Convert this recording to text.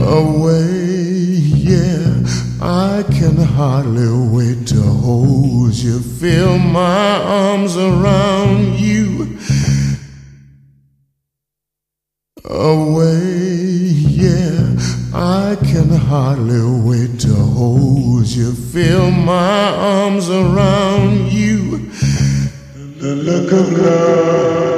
away, yeah. I can hardly wait to hold you, feel my arms around you. Away, yeah. I can hardly wait to hold you, feel my arms around you. The look of love